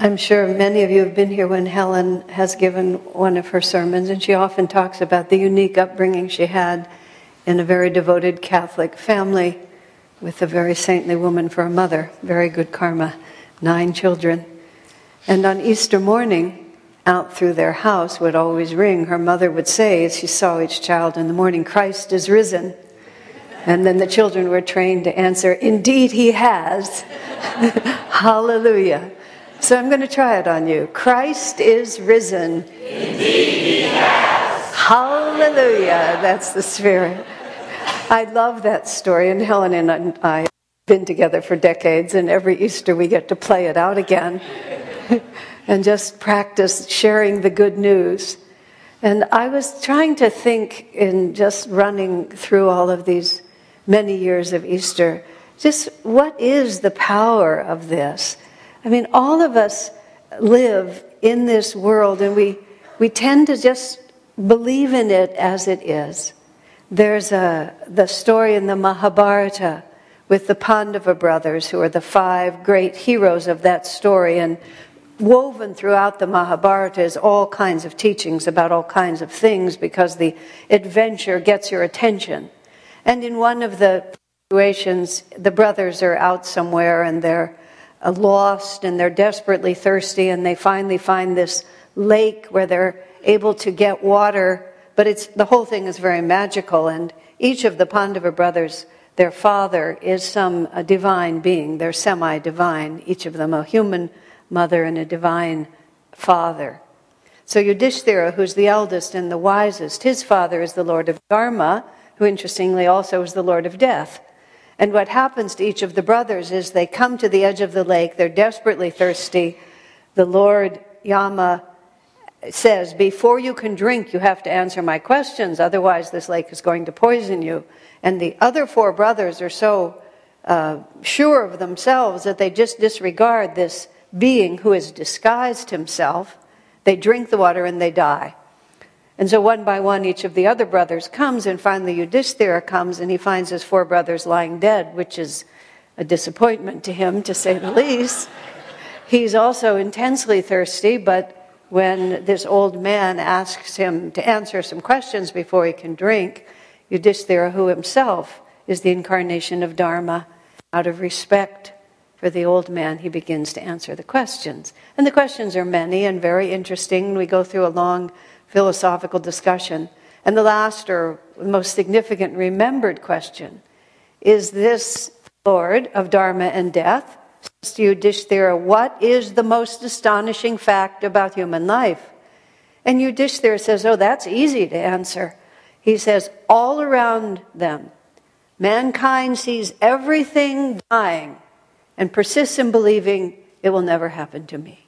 I'm sure many of you have been here when Helen has given one of her sermons, and she often talks about the unique upbringing she had in a very devoted Catholic family with a very saintly woman for a mother, very good karma, 9 children. And on Easter morning, out through their house would always ring, her mother would say, as she saw each child in the morning, "Christ is risen." And then the children were trained to answer, "Indeed he has." Hallelujah. So I'm going to try it on you. Christ is risen. Indeed he has. Hallelujah. That's the spirit. I love that story, and Helen and I have been together for decades, and every Easter we get to play it out again and just practice sharing the good news. And I was trying to think in just running through all of these many years of Easter, just what is the power of this? I mean, all of us live in this world, and we tend to just believe in it as it is. There's the story in the Mahabharata with the Pandava brothers, who are the 5 great heroes of that story, and woven throughout the Mahabharata is all kinds of teachings about all kinds of things, because the adventure gets your attention. And in one of the situations, the brothers are out somewhere and they're lost and they're desperately thirsty, and they finally find this lake where they're able to get water, but the whole thing is very magical. And each of the Pandava brothers, their father is some divine being. They're semi-divine, each of them a human mother and a divine father. So Yudhishthira, who's the eldest and the wisest, his father is the Lord of Dharma, who interestingly also is the Lord of Death. And what happens to each of the brothers is they come to the edge of the lake, they're desperately thirsty. The Lord Yama says, "Before you can drink, you have to answer my questions, otherwise this lake is going to poison you." And the other 4 brothers are so sure of themselves that they just disregard this being who has disguised himself. They drink the water and they die. And so one by one, each of the other brothers comes, and finally Yudhishthira comes, and he finds his 4 brothers lying dead, which is a disappointment to him, to say the least. He's also intensely thirsty, but when this old man asks him to answer some questions before he can drink, Yudhishthira, who himself is the incarnation of Dharma, out of respect for the old man, he begins to answer the questions. And the questions are many and very interesting. We go through a long philosophical discussion. And the last, or most significant, remembered question is this: Lord of Dharma and Death says to Yudhishthira, "What is the most astonishing fact about human life?" And Yudhishthira says, "Oh, that's easy to answer." He says, "All around them, mankind sees everything dying and persists in believing it will never happen to me."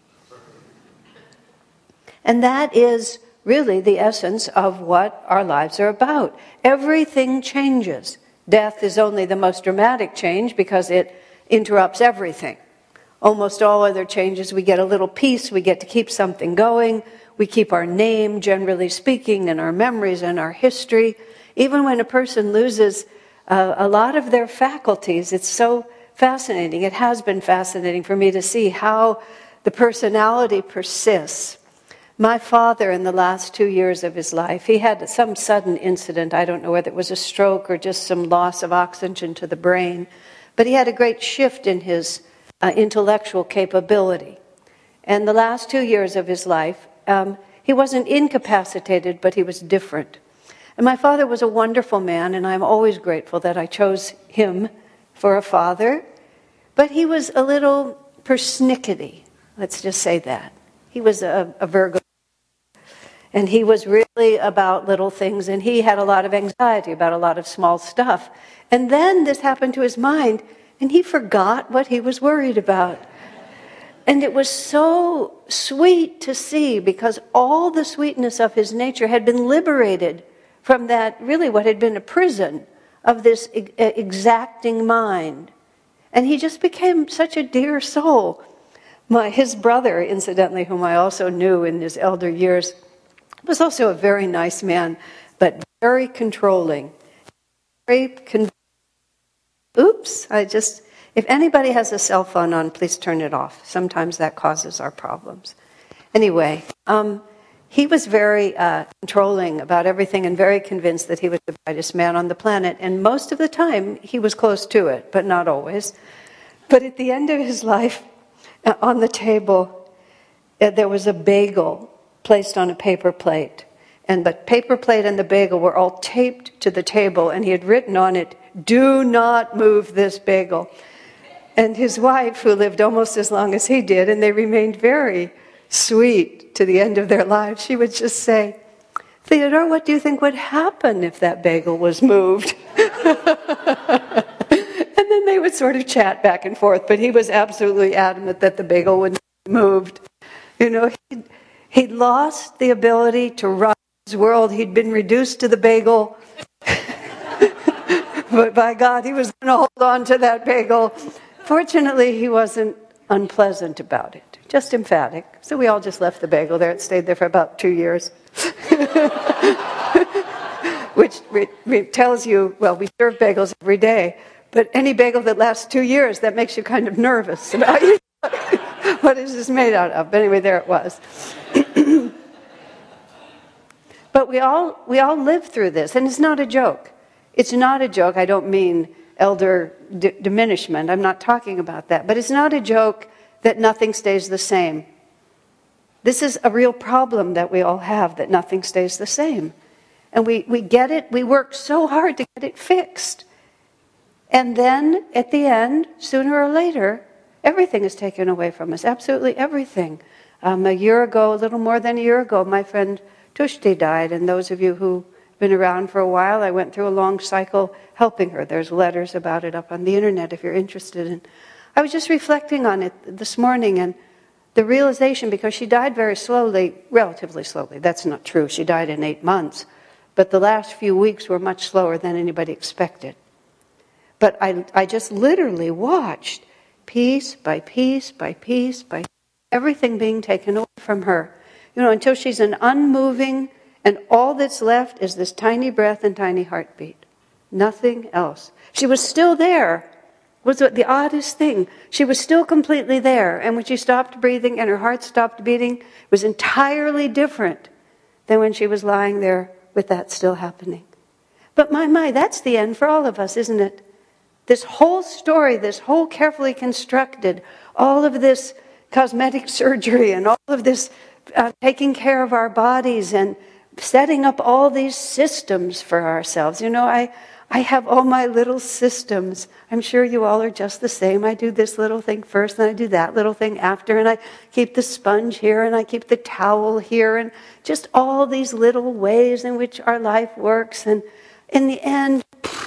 And that is really the essence of what our lives are about. Everything changes. Death is only the most dramatic change because it interrupts everything. Almost all other changes, we get a little peace, we get to keep something going, we keep our name, generally speaking, and our memories and our history. Even when a person loses a lot of their faculties, it's so fascinating. It has been fascinating for me to see how the personality persists. My father, in the last 2 years of his life, he had some sudden incident. I don't know whether it was a stroke or just some loss of oxygen to the brain, but he had a great shift in his intellectual capability. And the last 2 years of his life, he wasn't incapacitated, but he was different. And my father was a wonderful man, and I'm always grateful that I chose him for a father. But he was a little persnickety, let's just say that. He was a Virgo. And he was really about little things, and he had a lot of anxiety about a lot of small stuff. And then this happened to his mind, and he forgot what he was worried about. And it was so sweet to see, because all the sweetness of his nature had been liberated from that, really what had been a prison of this exacting mind. And he just became such a dear soul. His brother, incidentally, whom I also knew in his elder years, was also a very nice man, but very controlling. If anybody has a cell phone on, please turn it off. Sometimes that causes our problems. Anyway, he was very controlling about everything and very convinced that he was the brightest man on the planet. And most of the time, he was close to it, but not always. But at the end of his life, on the table, there was a bagel placed on a paper plate. And the paper plate and the bagel were all taped to the table, and he had written on it, "Do not move this bagel." And his wife, who lived almost as long as he did, and they remained very sweet to the end of their lives, she would just say, "Theodore, what do you think would happen if that bagel was moved?" And then they would sort of chat back and forth, but he was absolutely adamant that the bagel would not be moved. You know, he'd lost the ability to run his world. He'd been reduced to the bagel. But by God, he was going to hold on to that bagel. Fortunately, he wasn't unpleasant about it, just emphatic. So we all just left the bagel there. It stayed there for about 2 years. Which tells you, well, we serve bagels every day, but any bagel that lasts 2 years, that makes you kind of nervous about what is this made out of. But anyway, there it was. But we all live through this, and it's not a joke. It's not a joke. I don't mean elder diminishment. I'm not talking about that. But it's not a joke that nothing stays the same. This is a real problem that we all have, that nothing stays the same. And we get it. We work so hard to get it fixed. And then, at the end, sooner or later, everything is taken away from us. Absolutely everything. A year ago, a little more than a year ago, my friend Tushti died. And those of you who've been around for a while, I went through a long cycle helping her. There's letters about it up on the internet if you're interested. And I was just reflecting on it this morning, and the realization, because she died very slowly, relatively slowly. That's not true. She died in 8 months. But the last few weeks were much slower than anybody expected. But I just literally watched piece by piece by piece by everything being taken away from her. You know, until she's an unmoving, and all that's left is this tiny breath and tiny heartbeat. Nothing else. She was still there. Was the oddest thing. She was still completely there. And when she stopped breathing and her heart stopped beating, it was entirely different than when she was lying there with that still happening. But my, that's the end for all of us, isn't it? This whole story, this whole carefully constructed, all of this cosmetic surgery and all of this taking care of our bodies and setting up all these systems for ourselves. You know, I have all my little systems. I'm sure you all are just the same. I do this little thing first, and I do that little thing after, and I keep the sponge here, and I keep the towel here, and just all these little ways in which our life works. And in the end,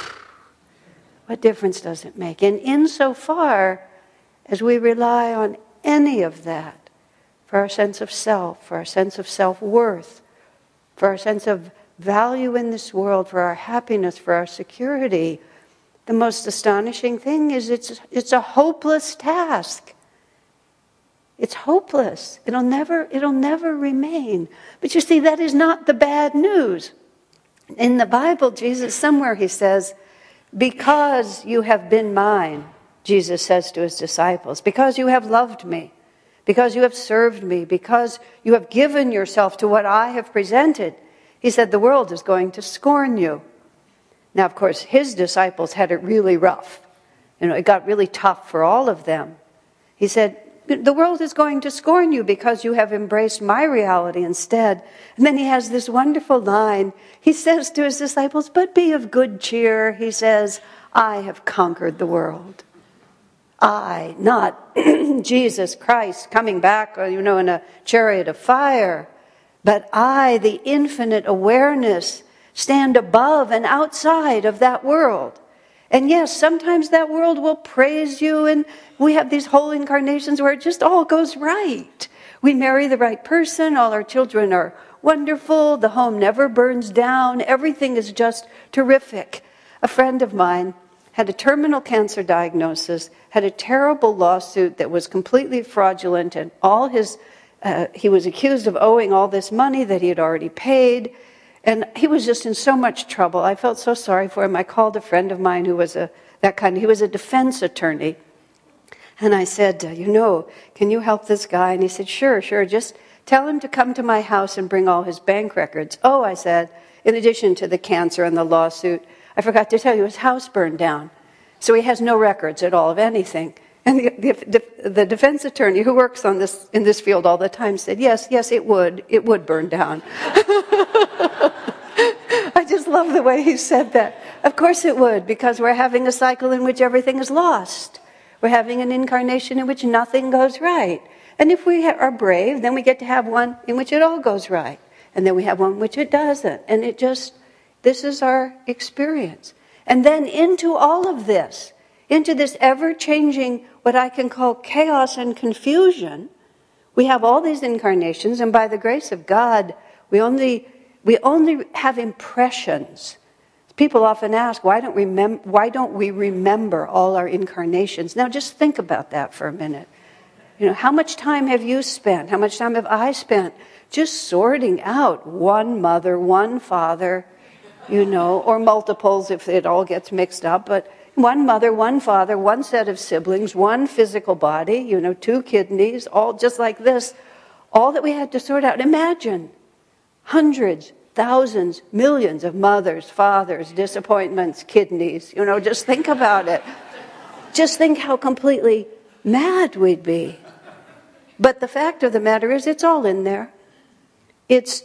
what difference does it make? And insofar as we rely on any of that for our sense of self, for our sense of self-worth, for our sense of value in this world, for our happiness, for our security, the most astonishing thing is it's a hopeless task. It's hopeless. It'll never remain. But you see, that is not the bad news. In the Bible, Jesus, somewhere he says, because you have been mine, Jesus says to his disciples, because you have loved me, because you have served me, because you have given yourself to what I have presented, he said, the world is going to scorn you. Now, of course, his disciples had it really rough. You know, it got really tough for all of them. He said, the world is going to scorn you because you have embraced my reality instead. And then he has this wonderful line. He says to his disciples, but be of good cheer. He says, I have conquered the world. I, not Jesus Christ coming back, you know, in a chariot of fire, but I, the infinite awareness, stand above and outside of that world. And yes, sometimes that world will praise you, and we have these whole incarnations where it just all goes right. We marry the right person, all our children are wonderful, the home never burns down, everything is just terrific. A friend of mine had a terminal cancer diagnosis, had a terrible lawsuit that was completely fraudulent, and all his he was accused of owing all this money that he had already paid, and he was just in so much trouble. I felt so sorry for him. I called a friend of mine who was he was a defense attorney, And I said, can you help this guy? And he said, sure, just tell him to come to my house and bring all his bank records. Oh, I said, in addition to the cancer and the lawsuit, I forgot to tell you his house burned down. So he has no records at all of anything. And the defense attorney who works in this field all the time said, yes, it would burn down. I just love the way he said that. Of course it would, because we're having a cycle in which everything is lost. We're having an incarnation in which nothing goes right. And if we are brave, then we get to have one in which it all goes right. And then we have one in which it doesn't. And this is our experience. And then into all of this, into this ever-changing, what I can call chaos and confusion, we have all these incarnations, and by the grace of God, we only have impressions. People often ask, why don't we remember all our incarnations? Now just think about that for a minute. How much time have you spent? How much time have I spent just sorting out one mother, one father, or multiples if it all gets mixed up, but one mother, one father, one set of siblings, one physical body, 2 kidneys, all just like this, all that we had to sort out. Imagine hundreds, thousands, millions of mothers, fathers, disappointments, kidneys, just think about it. Just think how completely mad we'd be. But the fact of the matter is, it's all in there. It's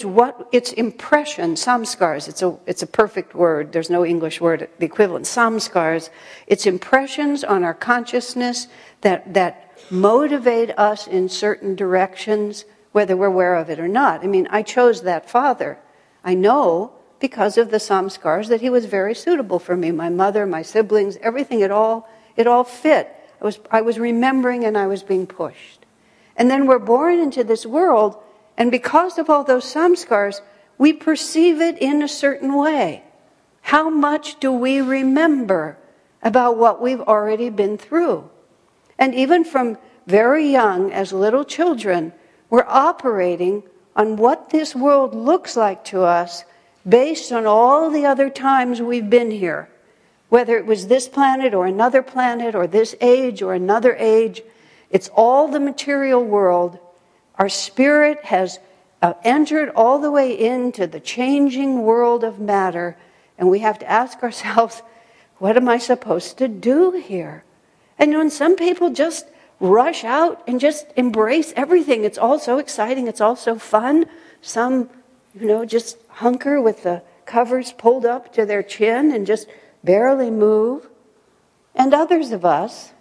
impression, samskars. It's a perfect word. There's no English word the equivalent. Samskars. It's impressions on our consciousness that motivate us in certain directions, whether we're aware of it or not. I mean, I chose that father. I know because of the samskars that he was very suitable for me. My mother, my siblings, everything, it all fit. I was remembering and I was being pushed. And then we're born into this world, and because of all those samskars, we perceive it in a certain way. How much do we remember about what we've already been through? And even from very young, as little children, we're operating on what this world looks like to us based on all the other times we've been here. Whether it was this planet or another planet or this age or another age, it's all the material world. Our spirit has entered all the way into the changing world of matter, and we have to ask ourselves, what am I supposed to do here? And some people just rush out and just embrace everything. It's all so exciting. It's all so fun. Some, just hunker with the covers pulled up to their chin and just barely move. And others of us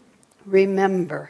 remember.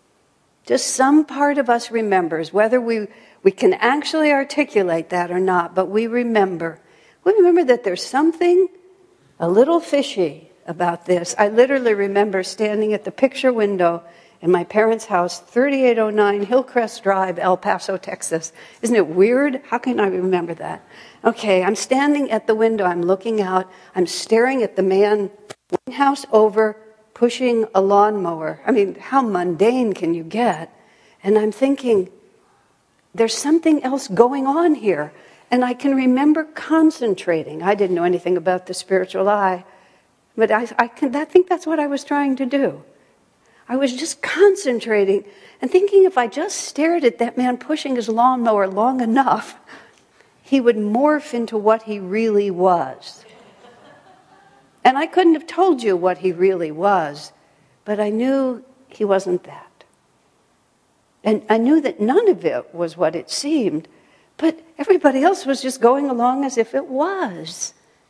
Just some part of us remembers, whether we can actually articulate that or not, but we remember. We remember that there's something a little fishy about this. I literally remember standing at the picture window in my parents' house, 3809 Hillcrest Drive, El Paso, Texas. Isn't it weird? How can I remember that? Okay, I'm standing at the window, I'm looking out, I'm staring at the man one house over pushing a lawnmower. I mean, how mundane can you get? And I'm thinking, there's something else going on here. And I can remember concentrating. I didn't know anything about the spiritual eye, but I think that's what I was trying to do. I was just concentrating and thinking if I just stared at that man pushing his lawnmower long enough, he would morph into what he really was. And I couldn't have told you what he really was, but I knew he wasn't that. And I knew that none of it was what it seemed, but everybody else was just going along as if it was.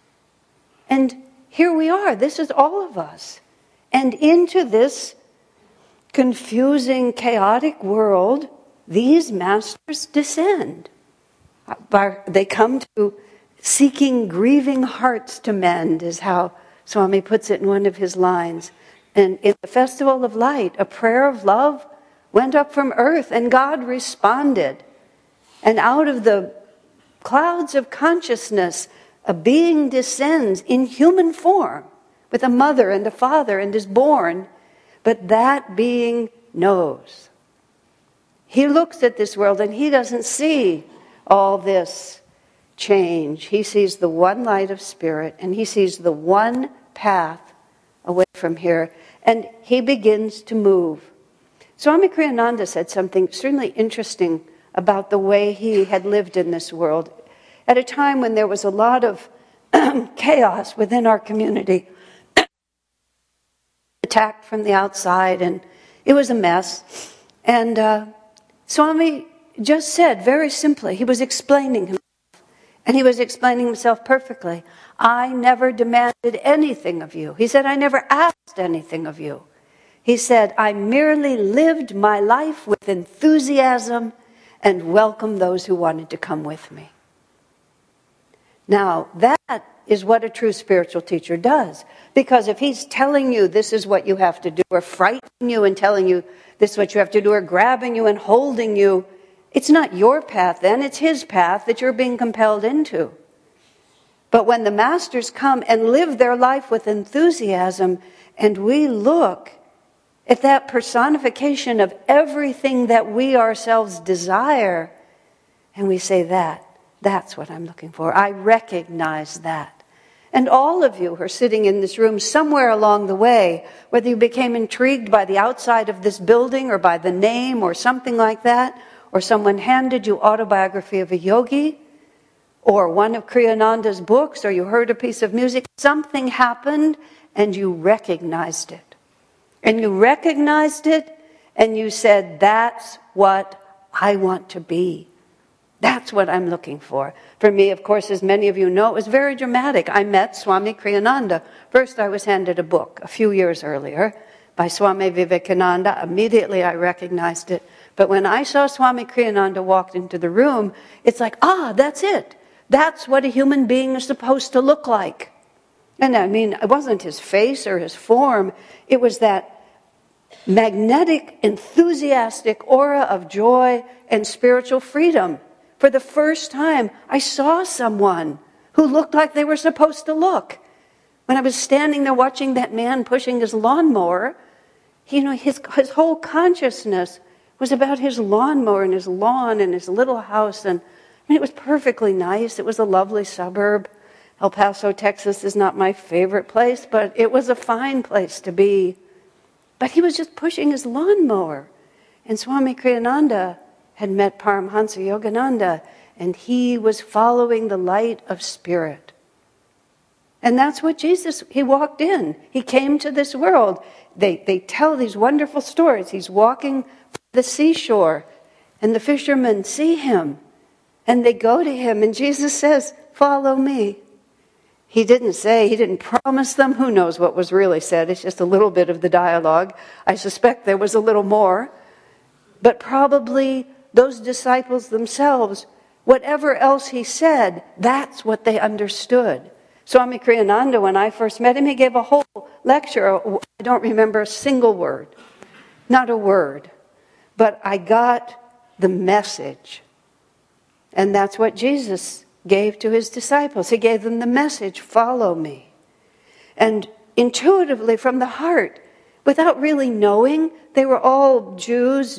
And here we are. This is all of us. And into this confusing, chaotic world, these masters descend. They come to seeking grieving hearts to mend, is how Swami puts it in one of his lines. And in the Festival of Light, a prayer of love went up from earth, and God responded. And out of the clouds of consciousness, a being descends in human form, with a mother and a father, and is born. But that being knows. He looks at this world, and he doesn't see all this change. He sees the one light of spirit, and he sees the one path away from here. and he begins to move. Swami Kriyananda said something extremely interesting about the way he had lived in this world at a time when there was a lot of chaos within our community, attacked from the outside, and it was a mess. And Swami just said very simply, he was explaining himself, and he was explaining himself perfectly. I never demanded anything of you. He said, I never asked anything of you. He said, I merely lived my life with enthusiasm and welcomed those who wanted to come with me. Now, that is what a true spiritual teacher does. Because if he's telling you this is what you have to do, or frightening you and telling you this is what you have to do, or grabbing you and holding you, it's not your path then, it's his path that you're being compelled into. But when the masters come and live their life with enthusiasm, and we look at that personification of everything that we ourselves desire, and we say that's what I'm looking for. I recognize that. And all of you who are sitting in this room somewhere along the way, whether you became intrigued by the outside of this building or by the name or something like that, or someone handed you Autobiography of a Yogi, or one of Kriyananda's books, or you heard a piece of music, something happened and you recognized it. And you recognized it and you said, that's what I want to be. That's what I'm looking for. For me, of course, as many of you know, it was very dramatic. I met Swami Kriyananda. First, I was handed a book a few years earlier by Swami Vivekananda. Immediately, I recognized it. But when I saw Swami Kriyananda walk into the room, it's like, that's it. That's what a human being is supposed to look like. And I mean, it wasn't his face or his form. It was that magnetic, enthusiastic aura of joy and spiritual freedom. For the first time, I saw someone who looked like they were supposed to look. When I was standing there watching that man pushing his lawnmower, his whole consciousness was about his lawnmower and his lawn and his little house. And it was perfectly nice. It was a lovely suburb. El Paso, Texas is not my favorite place, but it was a fine place to be. But he was just pushing his lawnmower. And Swami Kriyananda had met Paramhansa Yogananda, and he was following the light of spirit. And that's what Jesus, he walked in. He came to this world. They tell these wonderful stories. He's walking the seashore, and the fishermen see him, and they go to him, and Jesus says, follow me. He didn't promise them. Who knows what was really said? It's just a little bit of the dialogue. I suspect there was a little more. But probably those disciples themselves, whatever else he said, that's what they understood. Swami Kriyananda, when I first met him, he gave a whole lecture. I don't remember a single word. Not a word. But I got the message. And that's what Jesus gave to his disciples. He gave them the message, follow me. And intuitively from the heart, without really knowing, they were all Jews.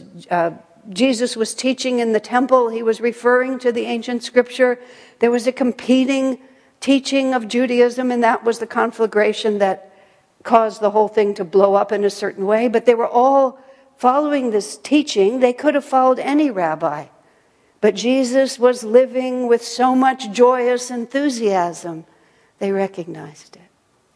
Jesus was teaching in the temple. He was referring to the ancient scripture. There was a competing teaching of Judaism, and that was the conflagration that caused the whole thing to blow up in a certain way. But they were all following this teaching. They could have followed any rabbi. But Jesus was living with so much joyous enthusiasm, they recognized it.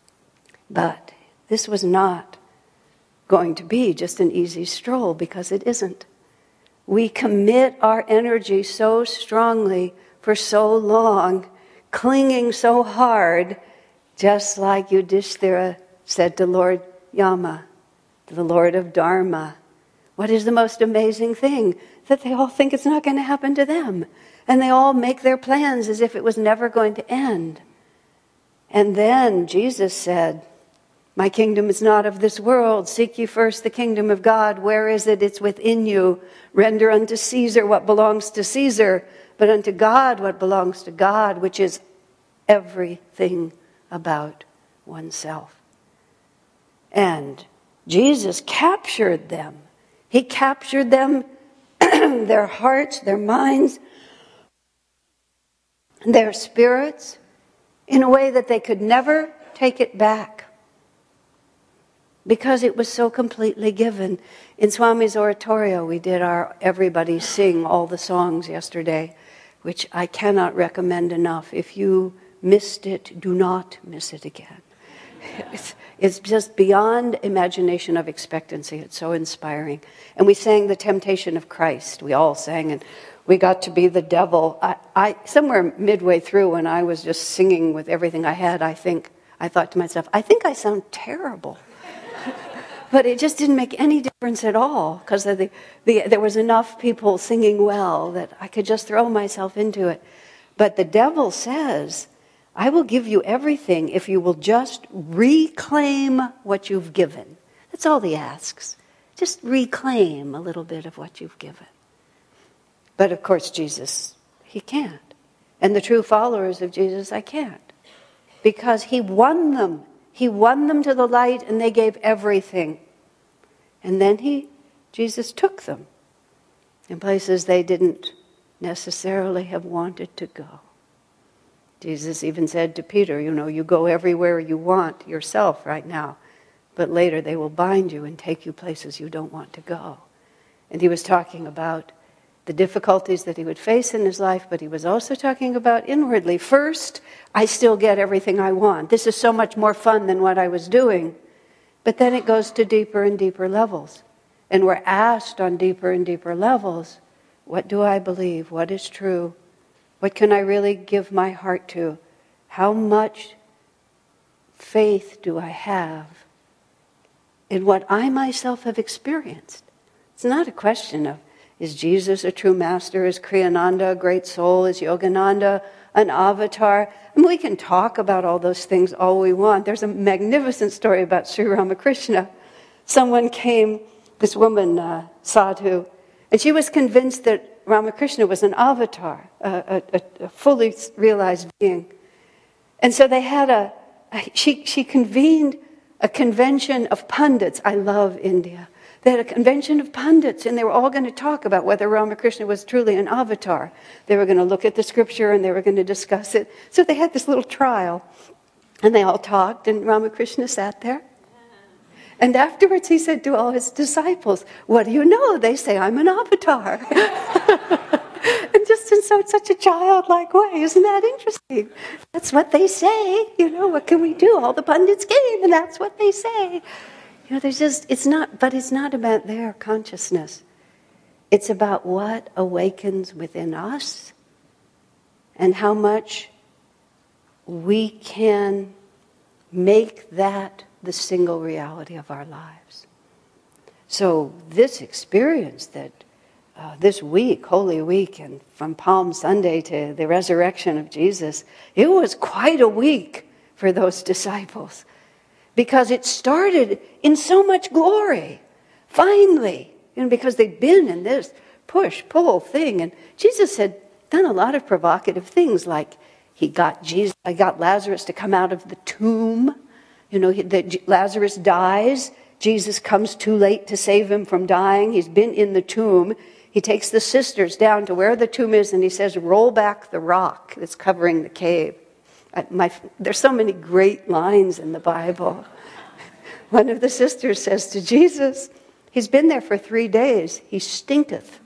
But this was not going to be just an easy stroll, because it isn't. We commit our energy so strongly for so long, clinging so hard, just like Yudhishthira said to Lord Yama, to the Lord of Dharma. What is the most amazing thing? That they all think it's not going to happen to them. And they all make their plans as if it was never going to end. And then Jesus said, my kingdom is not of this world. Seek ye first the kingdom of God. Where is it? It's within you. Render unto Caesar what belongs to Caesar, but unto God what belongs to God, which is everything about oneself. And Jesus captured them. He captured them, their hearts, their minds, their spirits, in a way that they could never take it back. because it was so completely given. In Swami's oratorio, we did our Everybody Sing all the songs yesterday, which I cannot recommend enough. If you missed it, do not miss it again. It's just beyond imagination of expectancy. It's so inspiring. And we sang The Temptation of Christ. We all sang, and we got to be the devil. I somewhere midway through, when I was just singing with everything I had, I thought to myself, I think I sound terrible. But it just didn't make any difference at all, because there was enough people singing well that I could just throw myself into it. But the devil says, I will give you everything if you will just reclaim what you've given. That's all he asks. Just reclaim a little bit of what you've given. But of course, Jesus, he can't. And the true followers of Jesus, I can't. Because he won them. He won them to the light, and they gave everything. And then Jesus took them in places they didn't necessarily have wanted to go. Jesus even said to Peter, you go everywhere you want yourself right now, but later they will bind you and take you places you don't want to go. And he was talking about the difficulties that he would face in his life, but he was also talking about inwardly. First, I still get everything I want. This is so much more fun than what I was doing. But then it goes to deeper and deeper levels. And we're asked on deeper and deeper levels, what do I believe? What is true? What can I really give my heart to? How much faith do I have in what I myself have experienced? It's not a question of, is Jesus a true master? Is Kriyananda a great soul? Is Yogananda an avatar? And we can talk about all those things all we want. There's a magnificent story about Sri Ramakrishna. Someone came, this woman, sadhu, and she was convinced that Ramakrishna was an avatar, a fully realized being. And so they had she convened a convention of pundits. I love India. They had a convention of pundits, and they were all going to talk about whether Ramakrishna was truly an avatar. They were going to look at the scripture, and they were going to discuss it. So they had this little trial, and they all talked, and Ramakrishna sat there. And afterwards he said to all his disciples, what do you know? They say, I'm an avatar. And just in such a childlike way. Isn't that interesting? That's what they say. What can we do? All the pundits came, and that's what they say. It's not about their consciousness. It's about what awakens within us and how much we can make that the single reality of our lives. So this experience that this week, Holy Week, and from Palm Sunday to the resurrection of Jesus, it was quite a week for those disciples. Because it started in so much glory, finally, because they'd been in this push-pull thing. And Jesus had done a lot of provocative things, like he got Lazarus to come out of the tomb. Lazarus dies. Jesus comes too late to save him from dying. He's been in the tomb. He takes the sisters down to where the tomb is, and he says, roll back the rock that's covering the cave. There's so many great lines in the Bible. One of the sisters says to Jesus, he's been there for 3 days. He stinketh.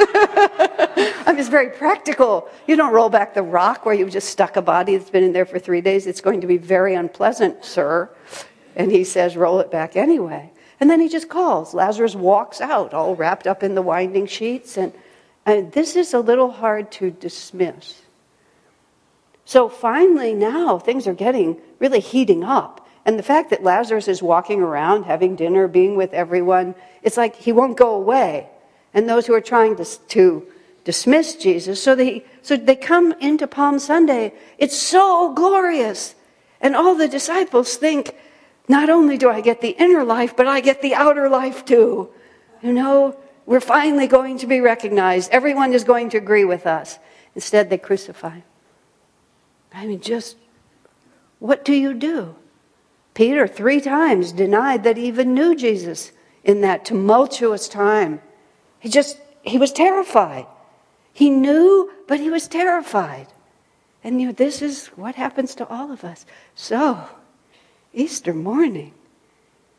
It's very practical. You don't roll back the rock where you've just stuck a body that's been in there for 3 days. It's going to be very unpleasant, sir. And he says, roll it back anyway. And then he just calls. Lazarus walks out, all wrapped up in the winding sheets. And this is a little hard to dismiss. So finally now things are really heating up. And the fact that Lazarus is walking around, having dinner, being with everyone, it's like he won't go away. And those who are trying to dismiss Jesus, so they come into Palm Sunday, it's so glorious. And all the disciples think, not only do I get the inner life, but I get the outer life too. We're finally going to be recognized. Everyone is going to agree with us. Instead, they crucify him. Just what do you do? Peter 3 times denied that he even knew Jesus in that tumultuous time. He was terrified. He knew, but he was terrified. And this is what happens to all of us. So, Easter morning,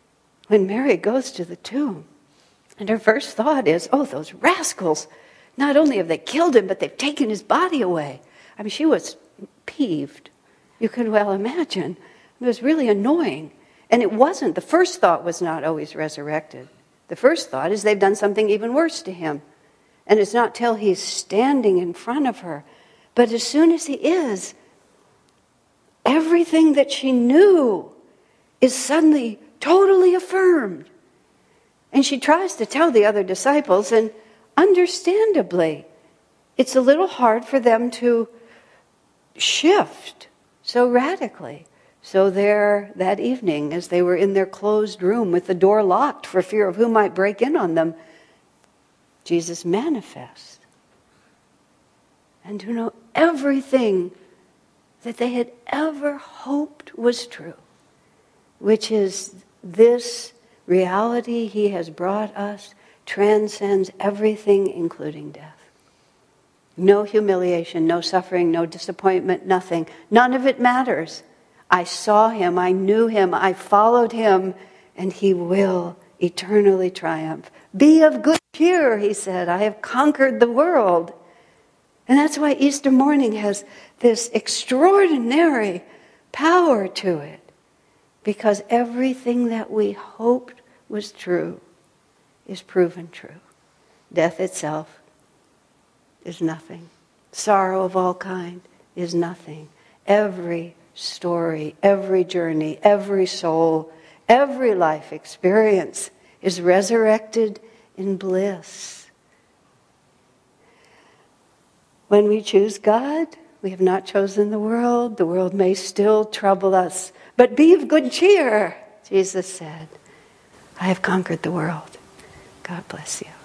when Mary goes to the tomb, and her first thought is, oh, those rascals, not only have they killed him, but they've taken his body away. I mean, she was peeved. You can well imagine. It was really annoying. And it wasn't, the first thought was not, oh, he's resurrected. The first thought is they've done something even worse to him. And it's not till he's standing in front of her. But as soon as he is, everything that she knew is suddenly totally affirmed. And she tries to tell the other disciples, and understandably, it's a little hard for them to shift so radically. So there, that evening, as they were in their closed room with the door locked for fear of who might break in on them, Jesus manifests. And to know everything that they had ever hoped was true, which is this reality he has brought us transcends everything, including death. No humiliation, no suffering, no disappointment, nothing. None of it matters. I saw him, I knew him, I followed him, and he will eternally triumph. Be of good cheer, he said. I have conquered the world. And that's why Easter morning has this extraordinary power to it. Because everything that we hoped was true is proven true. Death itself is nothing. Sorrow of all kind is nothing. Every story, every journey, every soul, every life experience is resurrected in bliss. When we choose God, we have not chosen the world. The world may still trouble us. But be of good cheer, Jesus said. I have conquered the world. God bless you.